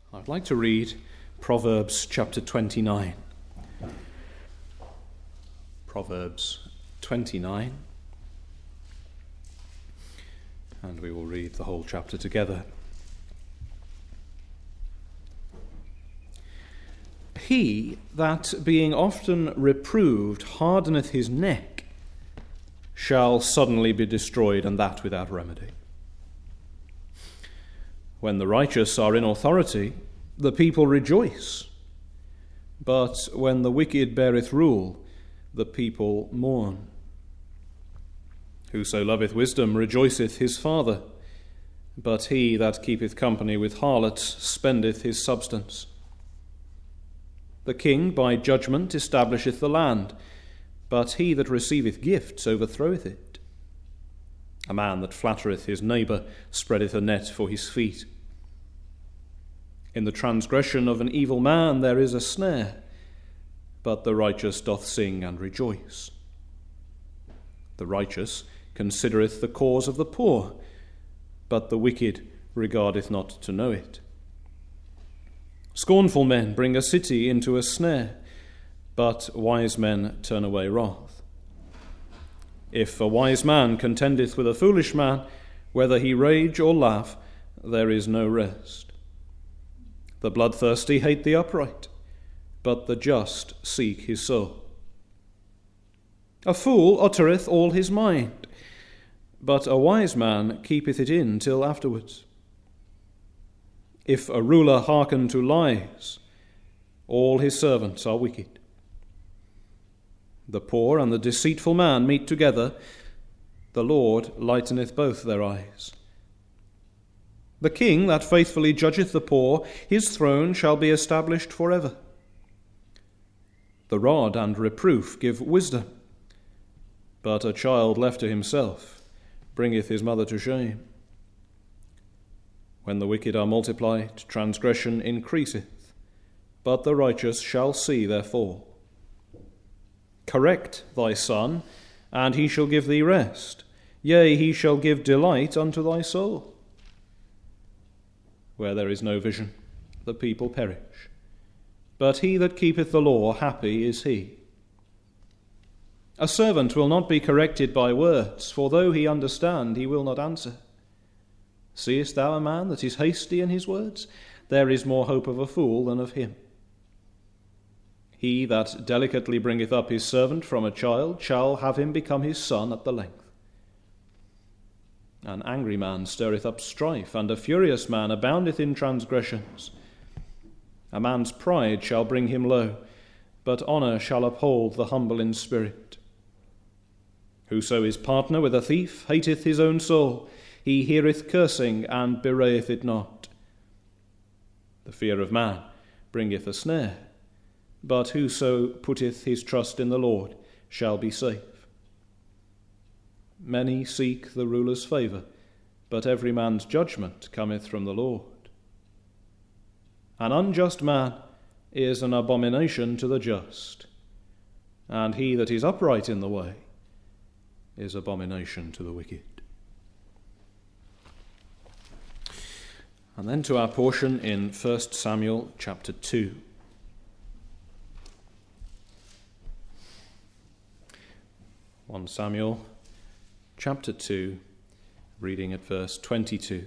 I'd like to read Proverbs chapter 29. Proverbs 29. And we will read the whole chapter together. He that, being often reproved, hardeneth his neck, shall suddenly be destroyed, and that without remedy. When the righteous are in authority, the people rejoice. But when the wicked beareth rule, the people mourn. Whoso loveth wisdom rejoiceth his father, but he that keepeth company with harlots spendeth his substance. The king by judgment establisheth the land, but he that receiveth gifts overthroweth it. A man that flattereth his neighbour spreadeth a net for his feet. In the transgression of an evil man there is a snare, but the righteous doth sing and rejoice. The righteous considereth the cause of the poor, but the wicked regardeth not to know it. Scornful men bring a city into a snare, but wise men turn away wrath. If a wise man contendeth with a foolish man, whether he rage or laugh, there is no rest. The bloodthirsty hate the upright, but the just seek his soul. A fool uttereth all his mind, but a wise man keepeth it in till afterwards. If a ruler hearken to lies, all his servants are wicked. The poor and the deceitful man meet together, the Lord lighteneth both their eyes. The king that faithfully judgeth the poor, his throne shall be established forever. The rod and reproof give wisdom, but a child left to himself bringeth his mother to shame. When the wicked are multiplied, transgression increaseth, but the righteous shall see their fall. Correct thy son, and he shall give thee rest. Yea, he shall give delight unto thy soul. Where there is no vision, the people perish. But he that keepeth the law, happy is he. A servant will not be corrected by words, for though he understand, he will not answer. Seest thou a man that is hasty in his words? There is more hope of a fool than of him. He that delicately bringeth up his servant from a child shall have him become his son at the length. An angry man stirreth up strife, and a furious man aboundeth in transgressions. A man's pride shall bring him low, but honour shall uphold the humble in spirit. Whoso is partner with a thief hateth his own soul. He heareth cursing, and bewrayeth it not. The fear of man bringeth a snare, but whoso putteth his trust in the Lord shall be safe. Many seek the ruler's favour, but every man's judgment cometh from the Lord. An unjust man is an abomination to the just, and he that is upright in the way is abomination to the wicked. And then to our portion in 1 Samuel chapter 2. 1 Samuel chapter 2, reading at verse 22.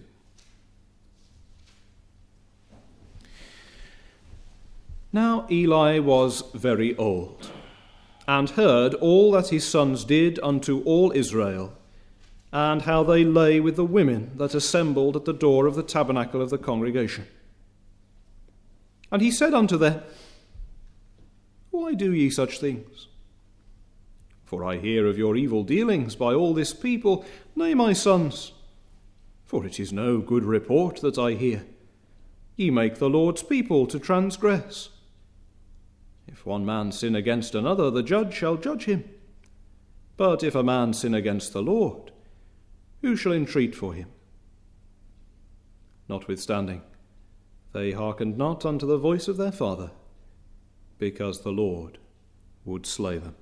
Now Eli was very old, and heard all that his sons did unto all Israel, and how they lay with the women that assembled at the door of the tabernacle of the congregation. And he said unto them, Why do ye such things? For I hear of your evil dealings by all this people. Nay, my sons, for it is no good report that I hear. Ye make the Lord's people to transgress. If one man sin against another, the judge shall judge him. But if a man sin against the Lord, who shall entreat for him? Notwithstanding, they hearkened not unto the voice of their father, because the Lord would slay them.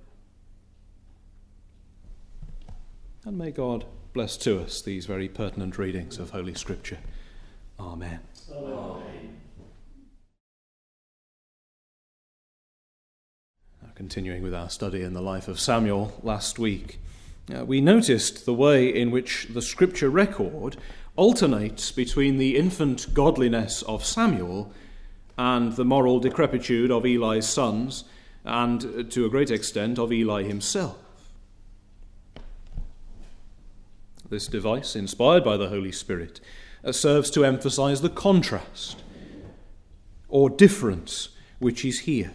And may God bless to us these very pertinent readings of Holy Scripture. Amen. Amen. Continuing with our study in the life of Samuel last week, we noticed the way in which the scripture record alternates between the infant godliness of Samuel and the moral decrepitude of Eli's sons, and to a great extent of Eli himself. This device, inspired by the Holy Spirit, serves to emphasize the contrast or difference which is here.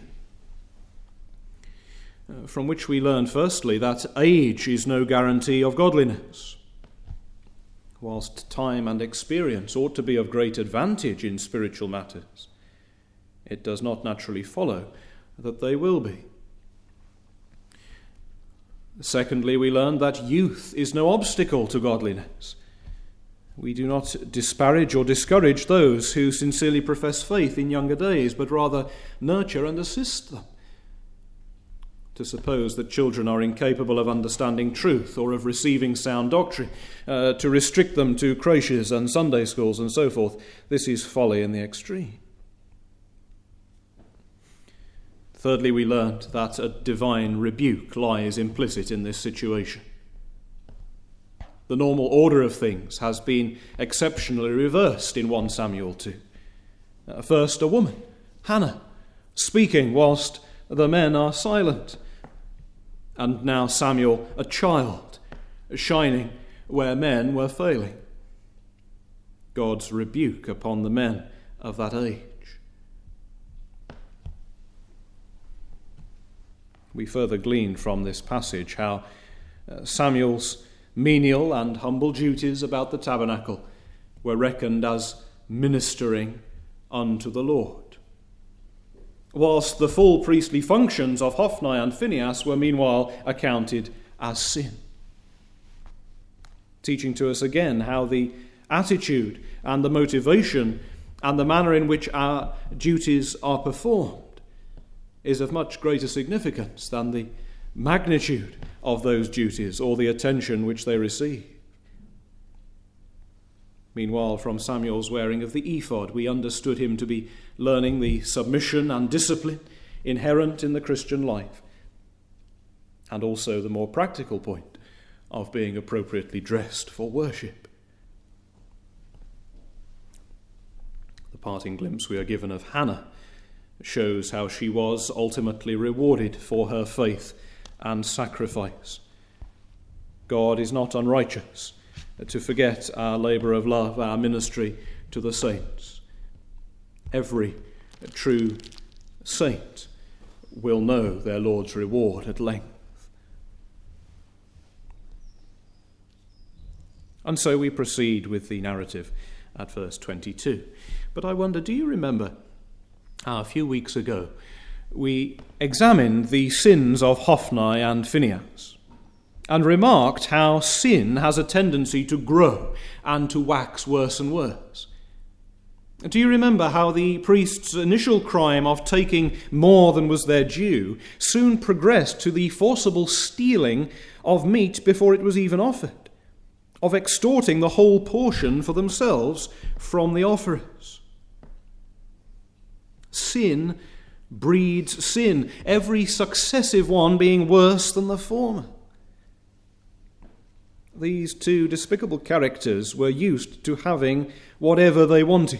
From which we learn firstly that age is no guarantee of godliness. Whilst time and experience ought to be of great advantage in spiritual matters, it does not naturally follow that they will be. Secondly, we learn that youth is no obstacle to godliness. We do not disparage or discourage those who sincerely profess faith in younger days, but rather nurture and assist them. To suppose that children are incapable of understanding truth or of receiving sound doctrine, to restrict them to creches and Sunday schools and so forth, this is folly in the extreme. Thirdly, we learned that a divine rebuke lies implicit in this situation. The normal order of things has been exceptionally reversed in 1 Samuel 2. First, a woman, Hannah, speaking whilst the men are silent. And now Samuel, a child, shining where men were failing. God's rebuke upon the men of that age. We further glean from this passage how Samuel's menial and humble duties about the tabernacle were reckoned as ministering unto the Lord, whilst the full priestly functions of Hophni and Phinehas were meanwhile accounted as sin. Teaching to us again how the attitude and the motivation and the manner in which our duties are performed is of much greater significance than the magnitude of those duties or the attention which they receive. Meanwhile, from Samuel's wearing of the ephod, we understood him to be learning the submission and discipline inherent in the Christian life, and also the more practical point of being appropriately dressed for worship. The parting glimpse we are given of Hannah shows how she was ultimately rewarded for her faith and sacrifice. God is not unrighteous to forget our labour of love, our ministry to the saints. Every true saint will know their Lord's reward at length. And so we proceed with the narrative at verse 22. But I wonder, do you remember how a few weeks ago we examined the sins of Hophni and Phinehas and remarked how sin has a tendency to grow and to wax worse and worse? Do you remember how the priest's initial crime of taking more than was their due soon progressed to the forcible stealing of meat before it was even offered, of extorting the whole portion for themselves from the offerers? Sin breeds sin, every successive one being worse than the former. These two despicable characters were used to having whatever they wanted.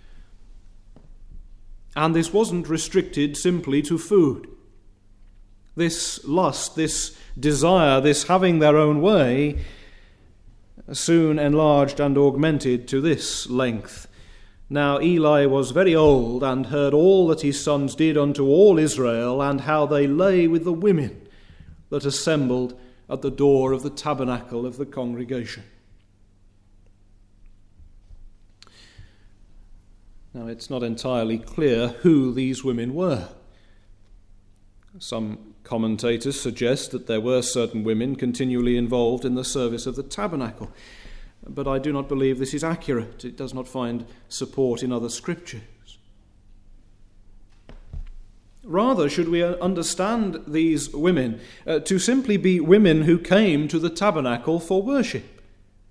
And this wasn't restricted simply to food. This lust, this desire, this having their own way, soon enlarged and augmented to this length. Now Eli was very old, and heard all that his sons did unto all Israel, and how they lay with the women that assembled at the door of the tabernacle of the congregation. Now it's not entirely clear who these women were. Some commentators suggest that there were certain women continually involved in the service of the tabernacle, but I do not believe this is accurate. It does not find support in other scriptures. Rather, should we understand these women to simply be women who came to the tabernacle for worship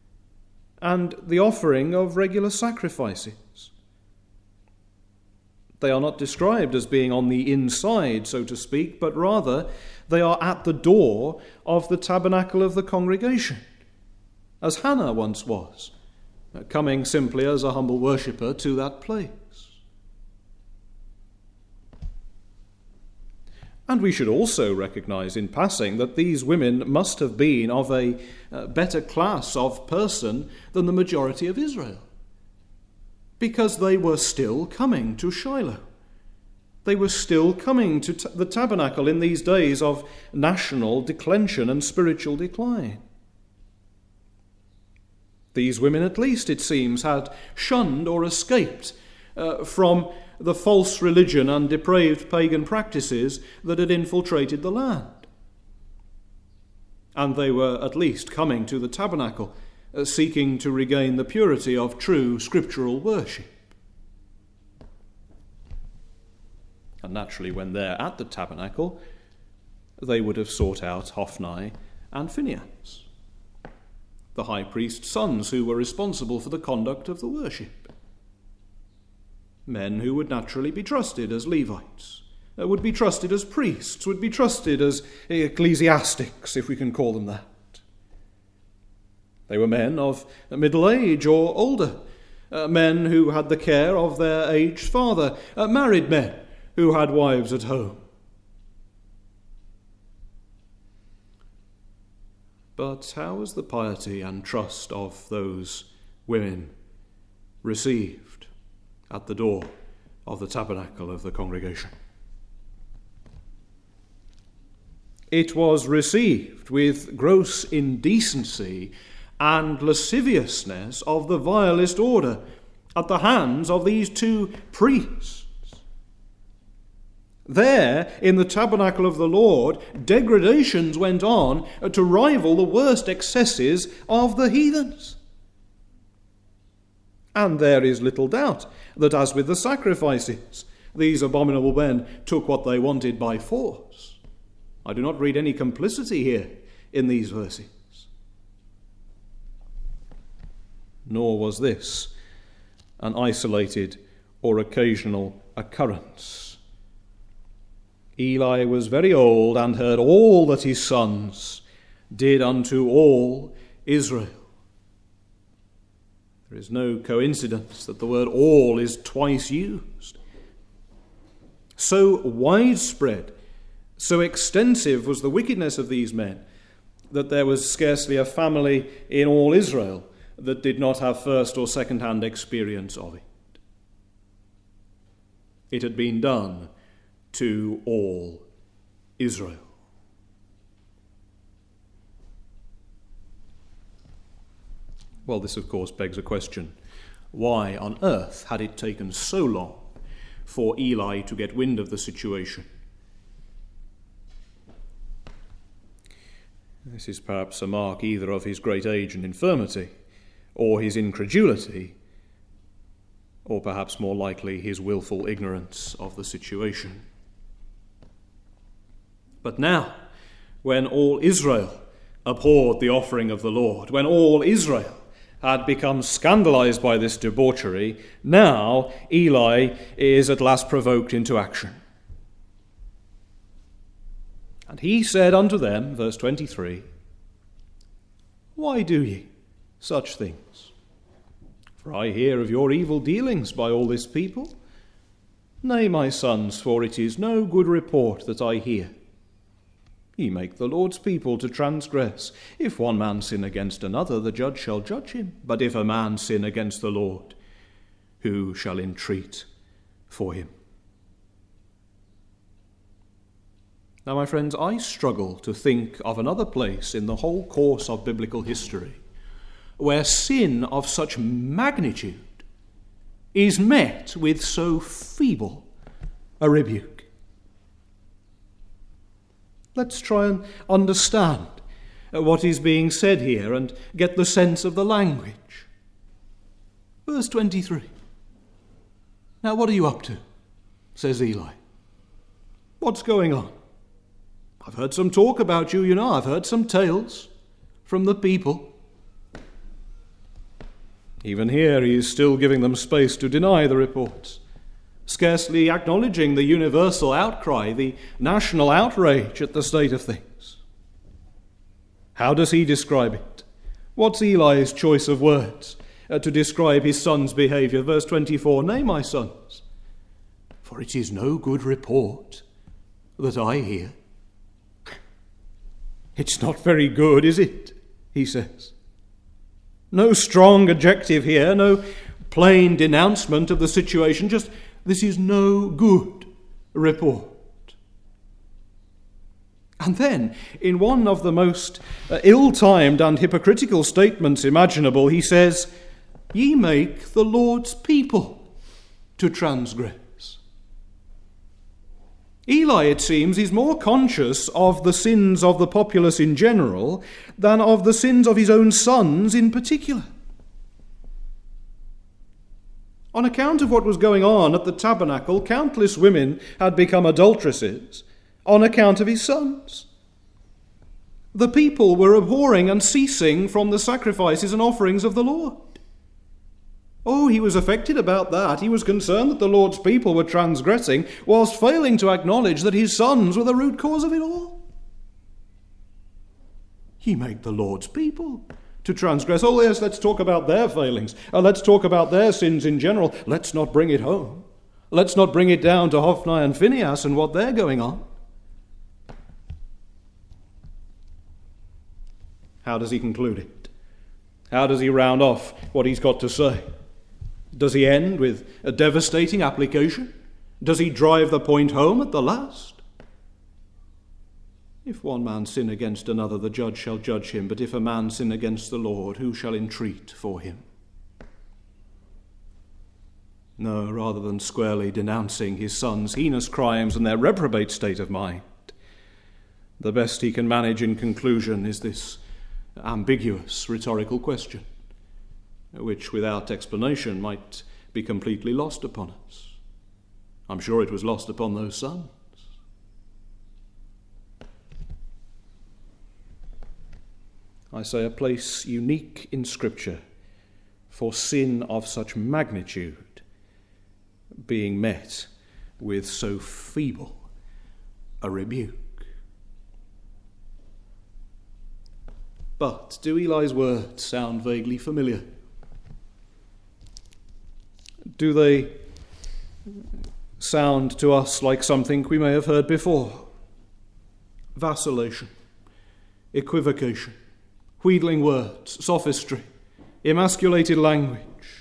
and the offering of regular sacrifices? They are not described as being on the inside, so to speak, but rather they are at the door of the tabernacle of the congregation, as Hannah once was, coming simply as a humble worshipper to that place. And we should also recognize in passing that these women must have been of a better class of person than the majority of Israel, because they were still coming to Shiloh. They were still coming to the tabernacle in these days of national declension and spiritual decline. These women, at least, it seems, had shunned or escaped from the false religion and depraved pagan practices that had infiltrated the land. And they were at least coming to the tabernacle, seeking to regain the purity of true scriptural worship. And naturally, when they're at the tabernacle, they would have sought out Hophni and Phinehas, the high priest's sons who were responsible for the conduct of the worship. Men who would naturally be trusted as Levites, would be trusted as priests, would be trusted as ecclesiastics, if we can call them that. They were men of middle age or older, men who had the care of their aged father, married men who had wives at home. But how was the piety and trust of those women received at the door of the tabernacle of the congregation? It was received with gross indecency and lasciviousness of the vilest order at the hands of these two priests. There, in the tabernacle of the Lord, degradations went on to rival the worst excesses of the heathens. And there is little doubt that, as with the sacrifices, these abominable men took what they wanted by force. I do not read any complicity here in these verses. Nor was this an isolated or occasional occurrence. Eli was very old and heard all that his sons did unto all Israel. There is no coincidence that the word all is twice used. So widespread, so extensive was the wickedness of these men that there was scarcely a family in all Israel that did not have first or second-hand experience of it. It had been done to all Israel. Well, this of course begs a question. Why on earth had it taken so long for Eli to get wind of the situation? This is perhaps a mark either of his great age and infirmity, or his incredulity, or perhaps more likely his willful ignorance of the situation. But now, when all Israel abhorred the offering of the Lord, when all Israel had become scandalized by this debauchery, now Eli is at last provoked into action. And he said unto them, verse 23, Why do ye such things? For I hear of your evil dealings by all this people. Nay, my sons, for it is no good report that I hear. Ye make the Lord's people to transgress. If one man sin against another, the judge shall judge him. But if a man sin against the Lord, who shall entreat for him? Now, my friends, I struggle to think of another place in the whole course of biblical history where sin of such magnitude is met with so feeble a rebuke. Let's try and understand what is being said here and get the sense of the language. Verse 23. Now, what are you up to? Says Eli. What's going on? I've heard some talk about you, I've heard some tales from the people. Even here he is still giving them space to deny the reports. scarcely acknowledging the universal outcry, the national outrage at the state of things. How does he describe it? What's Eli's choice of words to describe his son's behaviour? Verse 24, "Nay, my sons, for it is no good report that I hear." It's not very good, is it? He says. No strong adjective here, no plain denouncement of the situation, just this is no good report. And then, in one of the most ill-timed and hypocritical statements imaginable, he says, "Ye make the Lord's people to transgress." Eli, it seems, is more conscious of the sins of the populace in general than of the sins of his own sons in particular. On account of what was going on at the tabernacle, countless women had become adulteresses on account of his sons. The people were abhorring and ceasing from the sacrifices and offerings of the Lord. Oh, he was affected about that. He was concerned that the Lord's people were transgressing, whilst failing to acknowledge that his sons were the root cause of it all. He made the Lord's people to transgress. Oh, yes, let's talk about their failings. Let's talk about their sins in general. Let's not bring it home. Let's not bring it down to Hophni and Phinehas and what they're going on. How does he conclude it? How does he round off what he's got to say? Does he end with a devastating application? Does he drive the point home at the last? If one man sin against another, the judge shall judge him. But if a man sin against the Lord, who shall entreat for him? No, rather than squarely denouncing his sons' heinous crimes and their reprobate state of mind, the best he can manage in conclusion is this ambiguous rhetorical question, which without explanation might be completely lost upon us. I'm sure it was lost upon those sons. I say a place unique in Scripture for sin of such magnitude being met with so feeble a rebuke. But do Eli's words sound vaguely familiar? Do they sound to us like something we may have heard before? Vacillation, equivocation, wheedling words, sophistry, emasculated language.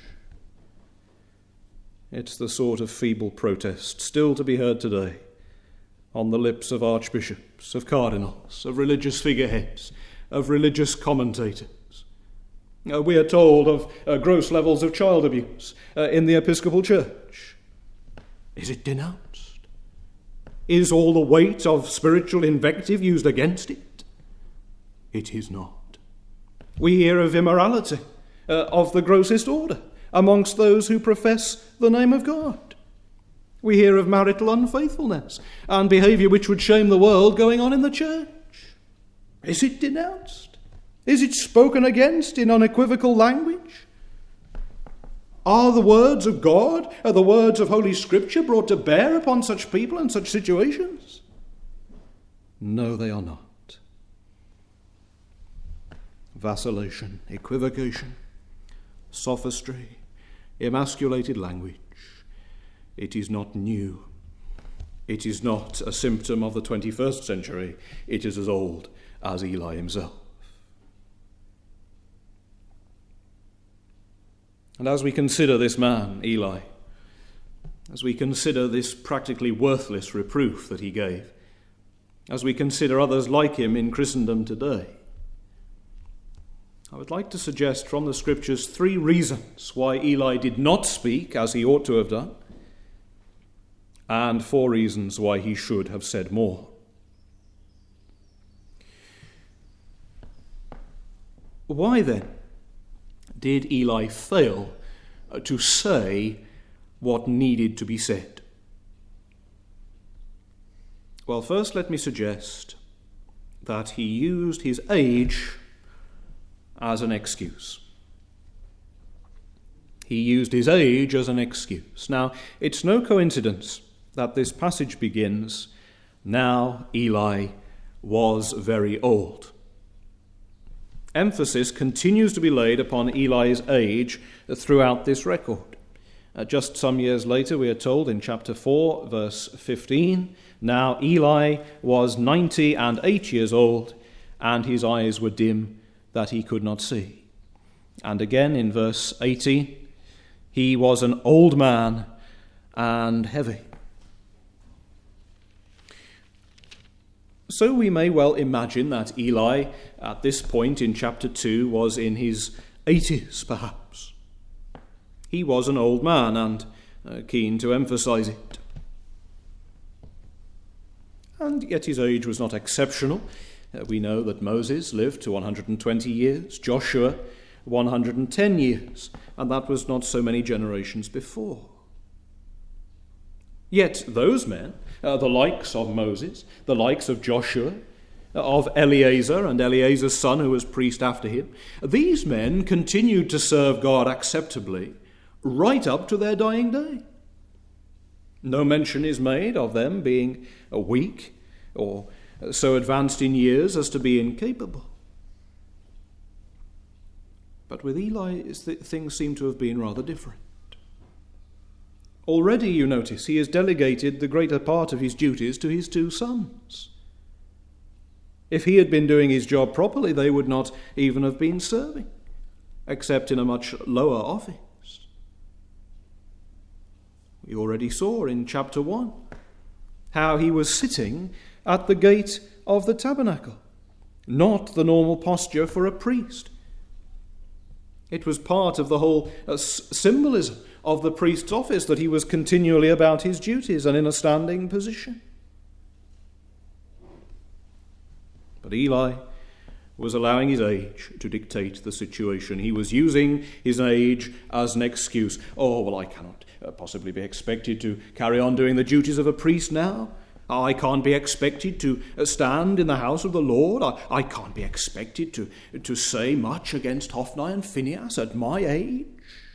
It's the sort of feeble protest still to be heard today on the lips of archbishops, of cardinals, of religious figureheads, of religious commentators. We are told of gross levels of child abuse in the Episcopal Church. Is it denounced? Is all the weight of spiritual invective used against it? It is not. We hear of immorality of the grossest order amongst those who profess the name of God. We hear of marital unfaithfulness and behaviour which would shame the world going on in the church. Is it denounced? Is it spoken against in unequivocal language? Are the words of God, are the words of Holy Scripture brought to bear upon such people and such situations? No, they are not. Vacillation, equivocation, sophistry, emasculated language. It is not new. It is not a symptom of the 21st century. It is as old as Eli himself. And as we consider this man, Eli, as we consider this practically worthless reproof that he gave, as we consider others like him in Christendom today, I would like to suggest from the Scriptures 3 reasons why Eli did not speak as he ought to have done, and 4 reasons why he should have said more. Why then did Eli fail to say what needed to be said? Well, first let me suggest that he used his age as an excuse. He used his age as an excuse. Now, it's no coincidence that this passage begins, "Now Eli was very old." Emphasis continues to be laid upon Eli's age throughout this record. Just some years later, we are told in chapter 4, verse 15, "Now Eli was 98 years old, and his eyes were dim that he could not see." And again in verse 18, "He was an old man and heavy." So we may well imagine that Eli, at this point in chapter 2, was in his 80s, perhaps. He was an old man and keen to emphasize it. And yet his age was not exceptional. We know that Moses lived to 120 years, Joshua 110 years, and that was not so many generations before. Yet those men, the likes of Moses, the likes of Joshua, of Eleazar and Eleazar's son who was priest after him, these men continued to serve God acceptably right up to their dying day. No mention is made of them being weak or so advanced in years as to be incapable. But with Eli, things seem to have been rather different. Already, you notice, he has delegated the greater part of his duties to his two sons. If he had been doing his job properly, they would not even have been serving, except in a much lower office. We already saw in chapter 1 how he was sitting at the gate of the tabernacle, not the normal posture for a priest. It was part of the whole symbolism of the priest's office that he was continually about his duties and in a standing position. But Eli was allowing his age to dictate the situation. He was using his age as an excuse. "Oh, well, I cannot possibly be expected to carry on doing the duties of a priest now. I can't be expected to stand in the house of the Lord. I can't be expected to say much against Hophni and Phinehas at my age."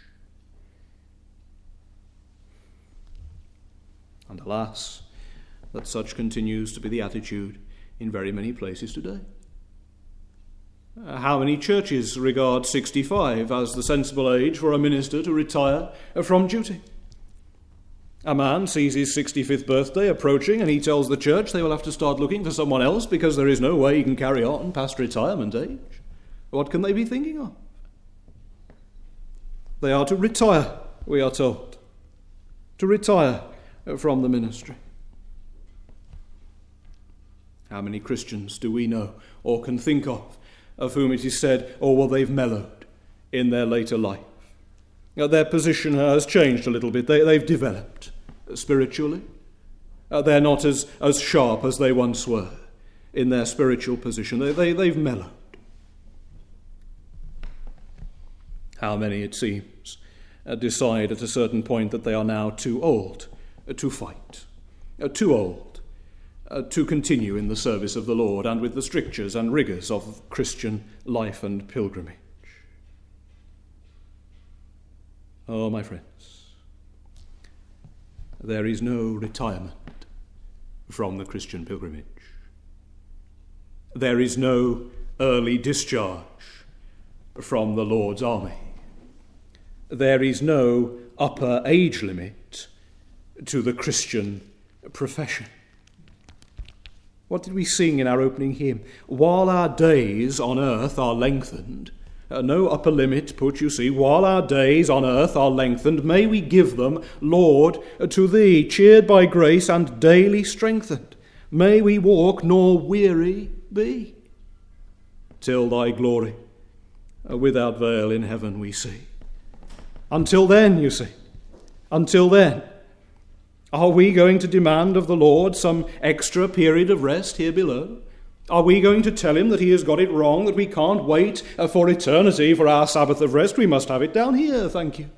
And alas, that such continues to be the attitude in very many places today. How many churches regard 65 as the sensible age for a minister to retire from duty? A man sees his 65th birthday approaching and he tells the church they will have to start looking for someone else because there is no way he can carry on past retirement age. What can they be thinking of? They are to retire, we are told. To retire from the ministry. How many Christians do we know or can think of whom it is said, "Oh, well, they've mellowed in their later life. Their position has changed a little bit. They've developed spiritually. They're not as sharp as they once were in their spiritual position. They've mellowed." How many, it seems, decide at a certain point that they are now too old to fight, too old to continue in the service of the Lord and with the strictures and rigours of Christian life and pilgrimage. Oh, my friends, there is no retirement from the Christian pilgrimage. There is no early discharge from the Lord's army. There is no upper age limit to the Christian profession. What did we sing in our opening hymn? While our days on earth are lengthened, no upper limit put, you see, while our days on earth are lengthened, may we give them, Lord, to thee, cheered by grace and daily strengthened. May we walk nor weary be, till thy glory without veil in heaven we see. Until then, you see, until then, are we going to demand of the Lord some extra period of rest here below? Are we going to tell him that he has got it wrong, that we can't wait for eternity for our Sabbath of rest? We must have it down here, thank you.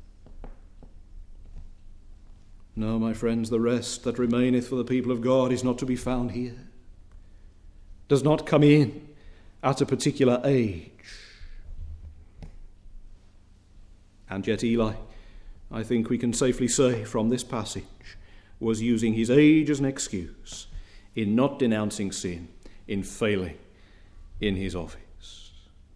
No, my friends, the rest that remaineth for the people of God is not to be found here. Does not come in at a particular age. And yet Eli, I think we can safely say from this passage, was using his age as an excuse in not denouncing sin, in failing in his office.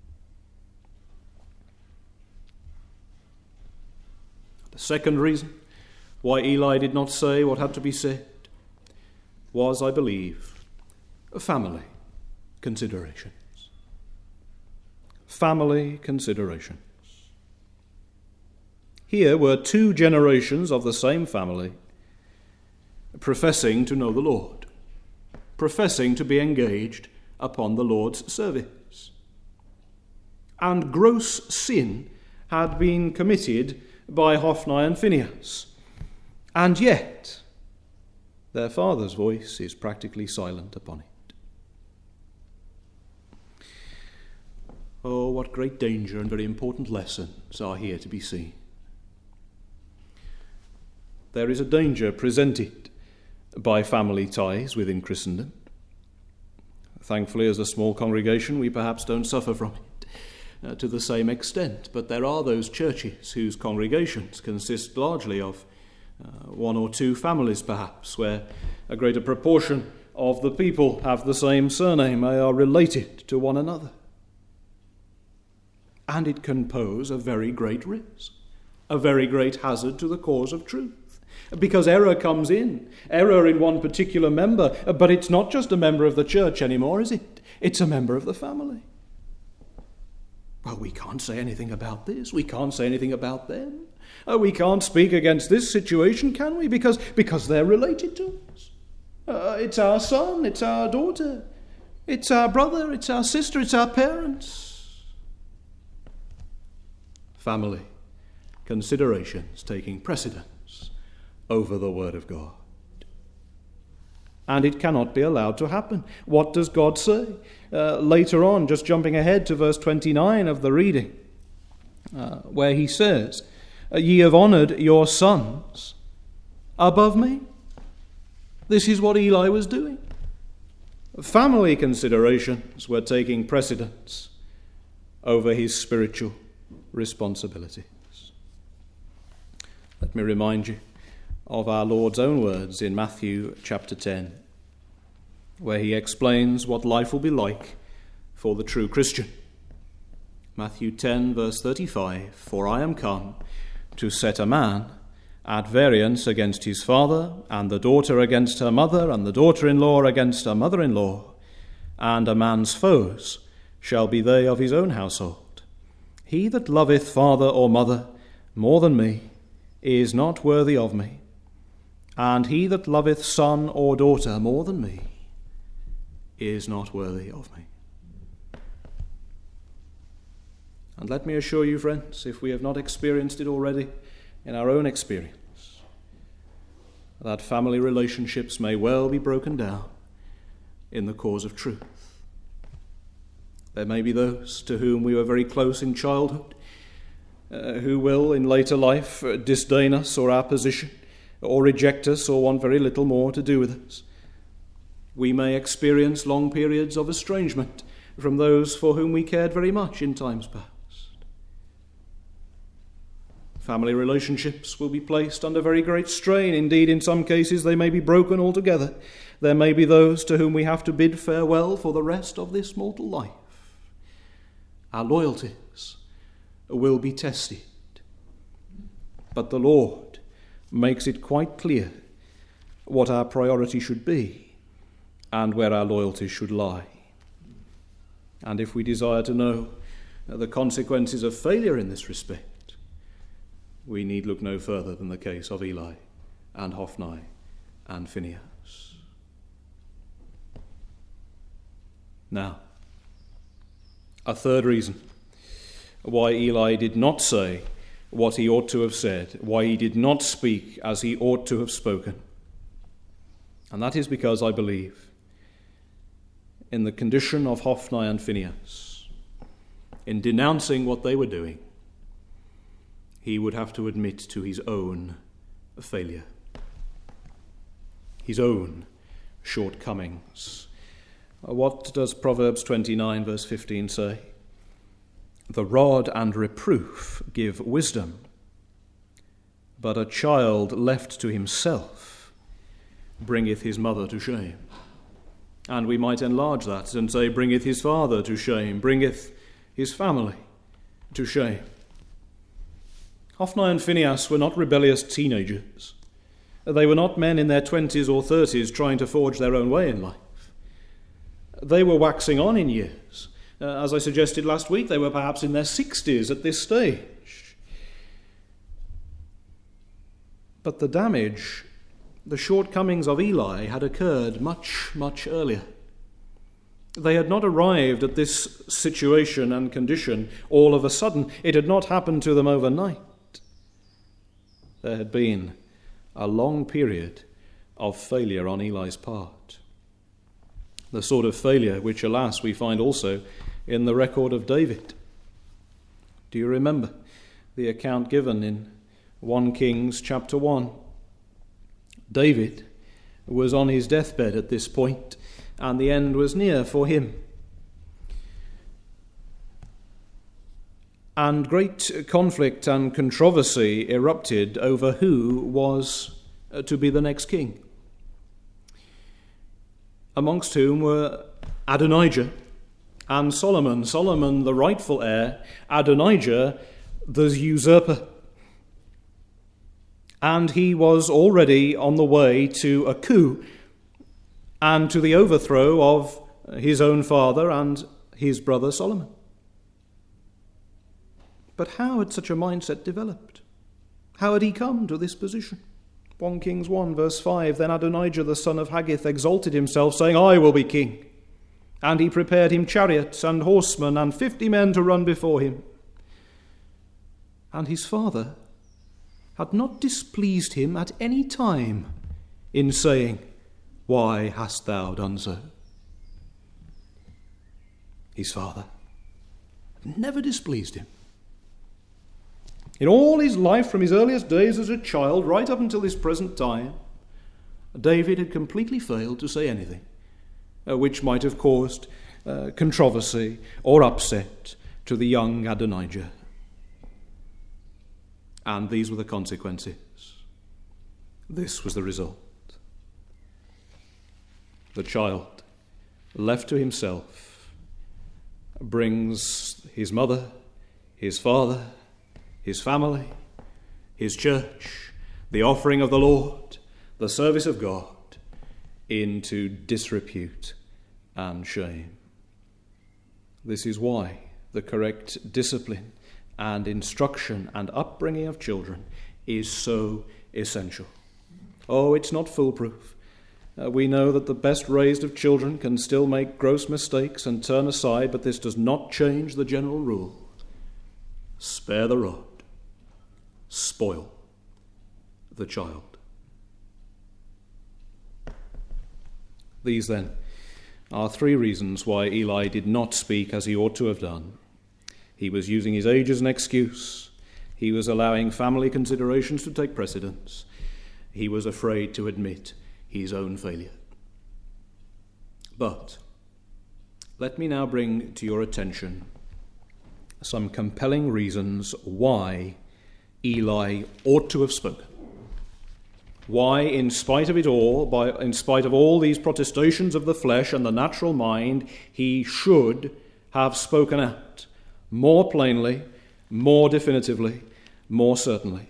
The second reason why Eli did not say what had to be said was, I believe, family considerations. Family considerations. Here were two generations of the same family professing to know the Lord, professing to be engaged upon the Lord's service. And gross sin had been committed by Hophni and Phinehas, and yet their father's voice is practically silent upon it. Oh, what great danger and very important lessons are here to be seen. There is a danger presented by family ties within Christendom. Thankfully, as a small congregation, we perhaps don't suffer from it to the same extent, but there are those churches whose congregations consist largely of one or two families, perhaps, where a greater proportion of the people have the same surname, they are related to one another. And it can pose a very great risk, a very great hazard to the cause of truth, because error comes in, error in one particular member, but it's not just a member of the church anymore, is it? It's a member of the family. Well, we can't say anything about this, we can't say anything about them. We can't speak against this situation, can we? Because they're related to us. It's our son, it's our daughter, it's our brother, it's our sister, it's our parents. Family considerations taking precedence over the Word of God. And it cannot be allowed to happen. What does God say? Later on, just jumping ahead to verse 29 of the reading, where he says, "Ye have honoured your sons above me." This is what Eli was doing. Family considerations were taking precedence over his spiritual responsibilities. Let me remind you of our Lord's own words in Matthew chapter 10, where he explains what life will be like for the true Christian. Matthew 10, verse 35, "For I am come to set a man at variance against his father, and the daughter against her mother, and the daughter-in-law against her mother-in-law, and a man's foes shall be they of his own household. He that loveth father or mother more than me is not worthy of me, and he that loveth son or daughter more than me is not worthy of me." And let me assure you, friends, if we have not experienced it already in our own experience, that family relationships may well be broken down in the cause of truth. There may be those to whom we were very close in childhood, who will in later life disdain us or our position, or reject us, or want very little more to do with us. We may experience long periods of estrangement from those for whom we cared very much in times past. Family relationships will be placed under very great strain. Indeed, in some cases, they may be broken altogether. There may be those to whom we have to bid farewell for the rest of this mortal life. Our loyalties will be tested. But the Lord makes it quite clear what our priority should be and where our loyalties should lie. And if we desire to know the consequences of failure in this respect, we need look no further than the case of Eli and Hophni and Phinehas. Now, a third reason why Eli did not say what he ought to have said, why he did not speak as he ought to have spoken. And that is because I believe in the condition of Hophni and Phinehas, in denouncing what they were doing, he would have to admit to his own failure, his own shortcomings. What does Proverbs 29 verse 15 say? The rod and reproof give wisdom, but a child left to himself bringeth his mother to shame. And we might enlarge that and say, bringeth his father to shame, bringeth his family to shame. Hophni and Phinehas were not rebellious teenagers. They were not men in their 20s or 30s trying to forge their own way in life. They were waxing on in years. As I suggested last week, they were perhaps in their 60s at this stage. But the damage, the shortcomings of Eli had occurred much, much earlier. They had not arrived at this situation and condition all of a sudden. It had not happened to them overnight. There had been a long period of failure on Eli's part. The sort of failure which, alas, we find also in the record of David. Do you remember the account given in 1 Kings chapter 1? David was on his deathbed at this point, and the end was near for him. And great conflict and controversy erupted over who was to be the next king, amongst whom were Adonijah and Solomon. Solomon, the rightful heir, Adonijah, the usurper. And he was already on the way to a coup and to the overthrow of his own father and his brother Solomon. But how had such a mindset developed? How had he come to this position? 1 Kings 1 verse 5, Then Adonijah the son of Haggith exalted himself, saying, I will be king. And he prepared him chariots and horsemen and 50 men to run before him. And his father had not displeased him at any time in saying, Why hast thou done so? His father never displeased him. In all his life, from his earliest days as a child right up until this present time, David had completely failed to say anything which might have caused controversy or upset to the young Adonijah. And these were the consequences. This was the result. The child, left to himself, brings his mother, his father, his family, his church, the offering of the Lord, the service of God, into disrepute and shame. This is why the correct discipline and instruction and upbringing of children is so essential. Oh, it's not foolproof. We know that the best raised of children can still make gross mistakes and turn aside, but this does not change the general rule. Spare the rod. Spoil the child. These, then, are 3 reasons why Eli did not speak as he ought to have done. He was using his age as an excuse. He was allowing family considerations to take precedence. He was afraid to admit his own failure. But let me now bring to your attention some compelling reasons why Eli ought to have spoken. Why, in spite of it all, in spite of all these protestations of the flesh and the natural mind, he should have spoken out more plainly, more definitively, more certainly.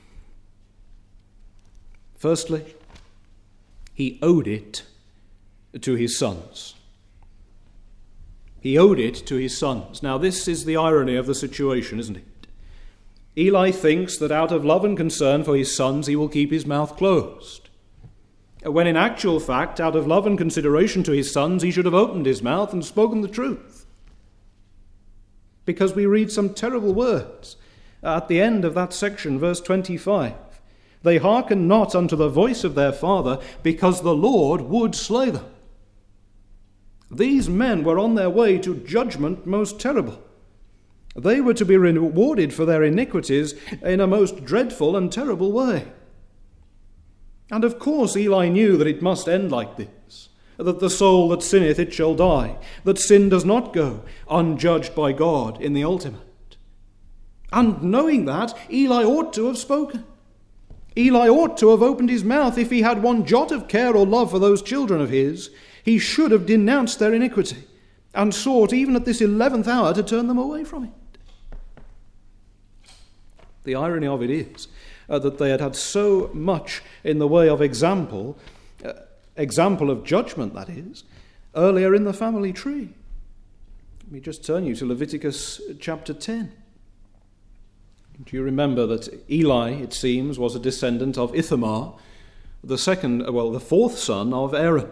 Firstly, he owed it to his sons. He owed it to his sons. Now, this is the irony of the situation, isn't it? Eli thinks that out of love and concern for his sons, he will keep his mouth closed, when in actual fact, out of love and consideration to his sons, he should have opened his mouth and spoken the truth. Because we read some terrible words at the end of that section, verse 25. They hearkened not unto the voice of their father, because the Lord would slay them. These men were on their way to judgment most terrible. They were to be rewarded for their iniquities in a most dreadful and terrible way. And of course Eli knew that it must end like this, that the soul that sinneth, it shall die, that sin does not go unjudged by God in the ultimate. And knowing that, Eli ought to have spoken. Eli ought to have opened his mouth. If he had one jot of care or love for those children of his, he should have denounced their iniquity and sought, even at this 11th hour, to turn them away from it. The irony of it is that they had had so much in the way of example of judgment, that is, earlier in the family tree. Let me just turn you to Leviticus chapter 10. Do you remember that Eli, it seems, was a descendant of Ithamar, the fourth son of Aaron?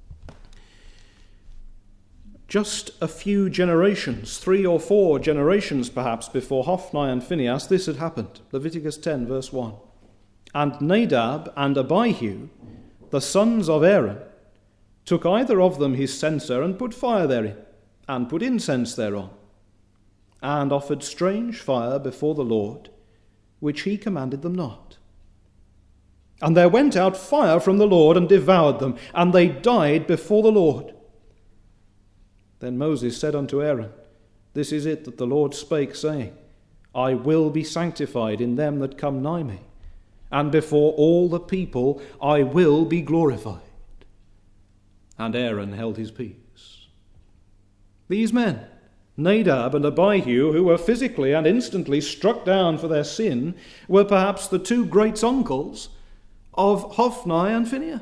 Just a few generations, 3 or 4 generations perhaps, before Hophni and Phinehas, this had happened. Leviticus 10, verse 1. And Nadab and Abihu, the sons of Aaron, took either of them his censer and put fire therein, and put incense thereon, and offered strange fire before the Lord, which he commanded them not. And there went out fire from the Lord and devoured them, and they died before the Lord. Then Moses said unto Aaron, This is it that the Lord spake, saying, I will be sanctified in them that come nigh me, and before all the people I will be glorified. And Aaron held his peace. These men, Nadab and Abihu, who were physically and instantly struck down for their sin, were perhaps the 2 great uncles of Hophni and Phinehas.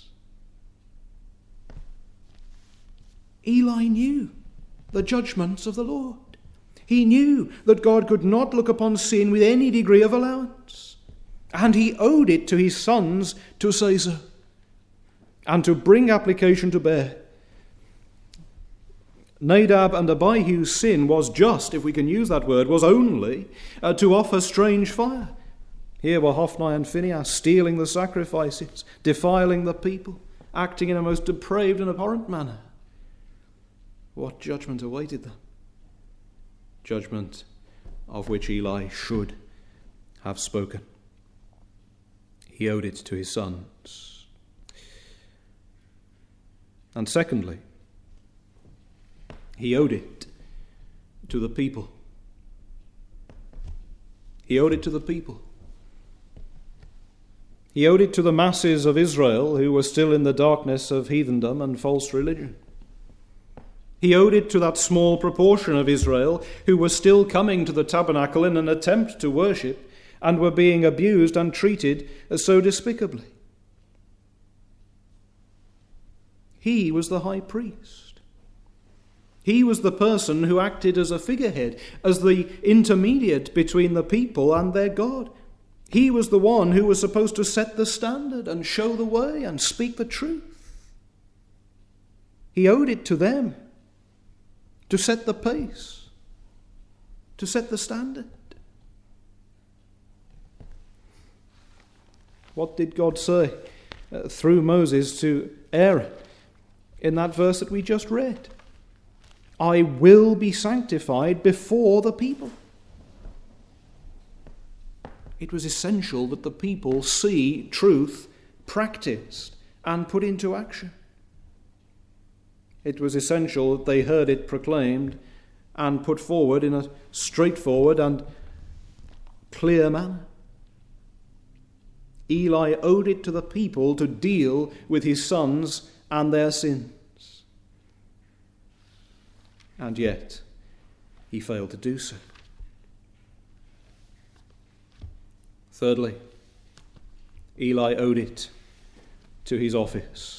Eli knew the judgments of the Lord. He knew that God could not look upon sin with any degree of allowance, and he owed it to his sons to say so, and to bring application to bear. Nadab and Abihu's sin was just, if we can use that word, was only to offer strange fire. Here were Hophni and Phinehas stealing the sacrifices, defiling the people, acting in a most depraved and abhorrent manner. What judgment awaited them? Judgment of which Eli should have spoken. He owed it to his sons. And secondly, he owed it to the people. He owed it to the people. He owed it to the masses of Israel who were still in the darkness of heathendom and false religion. He owed it to that small proportion of Israel who were still coming to the tabernacle in an attempt to worship and were being abused and treated so despicably. He was the high priest. He was the person who acted as a figurehead, as the intermediate between the people and their God. He was the one who was supposed to set the standard and show the way and speak the truth. He owed it to them to set the pace, to set the standard. What did God say through Moses to Aaron in that verse that we just read? I will be sanctified before the people. It was essential that the people see truth practiced and put into action. It was essential that they heard it proclaimed and put forward in a straightforward and clear manner. Eli owed it to the people to deal with his sons and their sins. And yet, he failed to do so. Thirdly, Eli owed it to his office.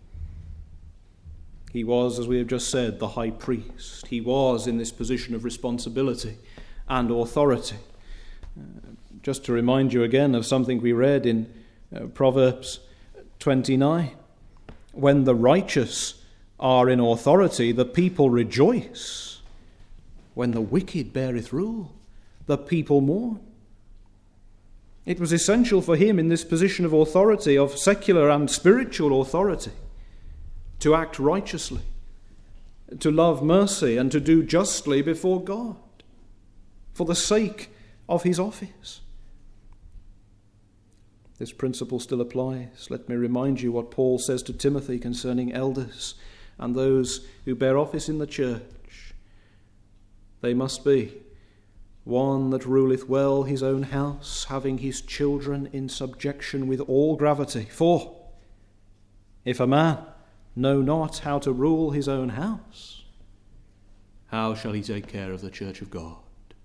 He was, as we have just said, the high priest. He was in this position of responsibility and authority. Just to remind you again of something we read in Proverbs 29. When the righteous are in authority, the people rejoice. When the wicked beareth rule, the people mourn. It was essential for him in this position of authority, of secular and spiritual authority, to act righteously, to love mercy, and to do justly before God, for the sake of his office. this principle still applies, let me remind you what Paul says to Timothy concerning elders and those who bear office in the church. They must be one that ruleth well his own house, having his children in subjection with all gravity. For if a man know not how to rule his own house, how shall he take care of the church of God?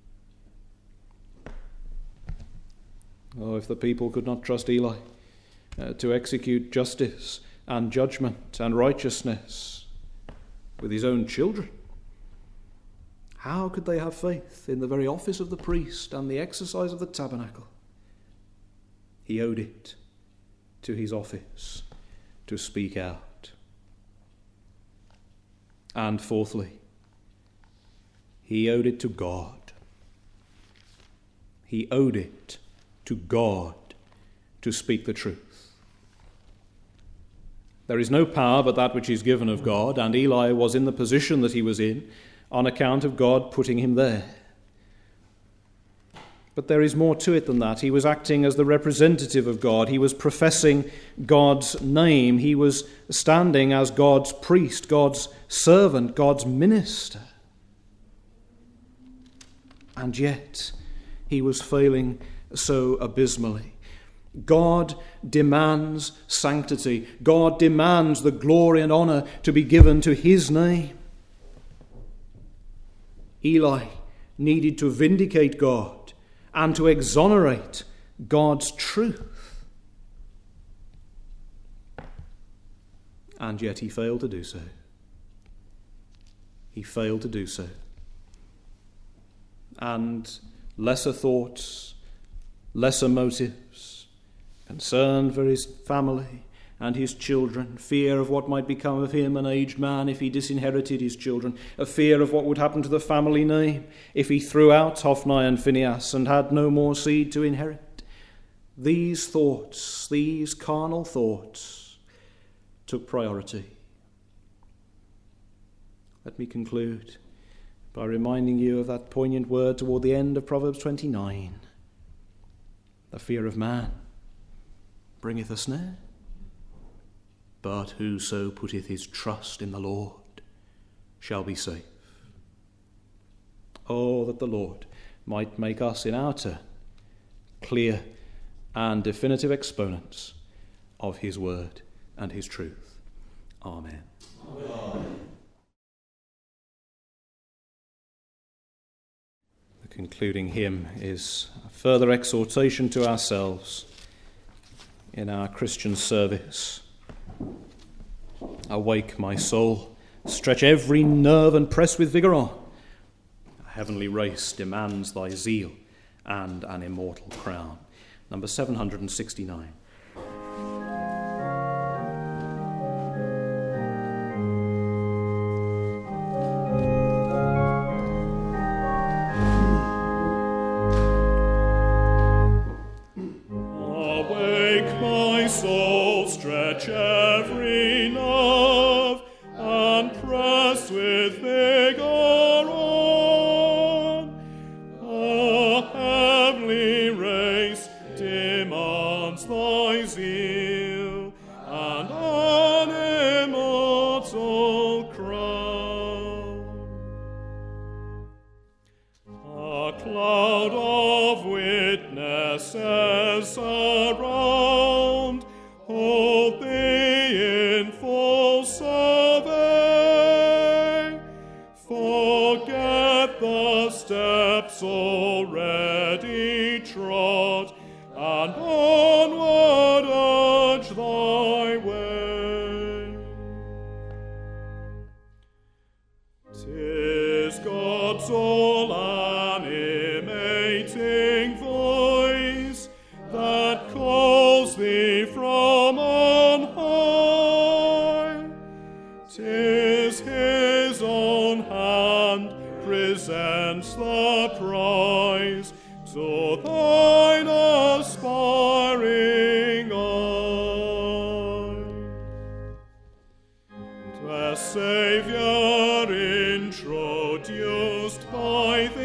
Oh, if the people could not trust Eli to execute justice and judgment and righteousness with his own children, how could they have faith in the very office of the priest and the exercise of the tabernacle? He owed it to his office to speak out. And fourthly, he owed it to God. He owed it to God to speak the truth. There is no power but that which is given of God, and Eli was in the position that he was in on account of God putting him there. But there is more to it than that. He was acting as the representative of God. He was professing God's name. He was standing as God's priest, God's servant, God's minister. And yet he was failing so abysmally. God demands sanctity. God demands the glory and honor to be given to his name. Eli needed to vindicate God and to exonerate God's truth. And yet he failed to do so. He failed to do so. And lesser thoughts, lesser motives, concern for his family and his children, fear of what might become of him, an aged man, if he disinherited his children, a fear of what would happen to the family name if he threw out Hophni and Phinehas and had no more seed to inherit. These thoughts, these carnal thoughts, took priority. Let me conclude by reminding you of that poignant word toward the end of Proverbs 29. The fear of man bringeth a snare, but whoso putteth his trust in the Lord shall be safe. Oh, that the Lord might make us in our turn clear and definitive exponents of his word and his truth. Amen. Amen. The concluding hymn is a further exhortation to ourselves in our Christian service. Awake, my soul, stretch every nerve and press with vigour on. A heavenly race demands thy zeal and an immortal crown. Number 769.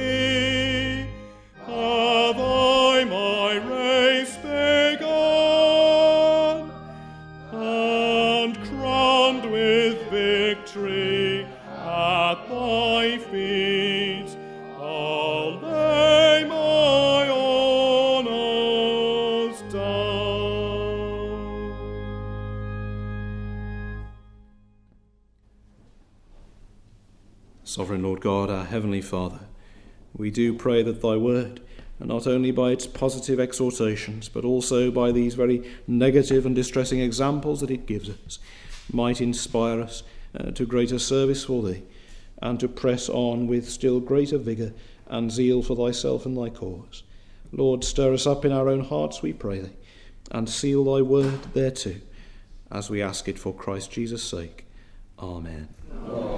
Have I my race begun? Sovereign Lord God, our Heavenly Father, we do pray that thy word, and not only by its positive exhortations, but also by these very negative and distressing examples that it gives us, might inspire us to greater service for thee, and to press on with still greater vigour and zeal for thyself and thy cause. Lord, stir us up in our own hearts, we pray thee, and seal thy word thereto, as we ask it for Christ Jesus' sake. Amen. Amen.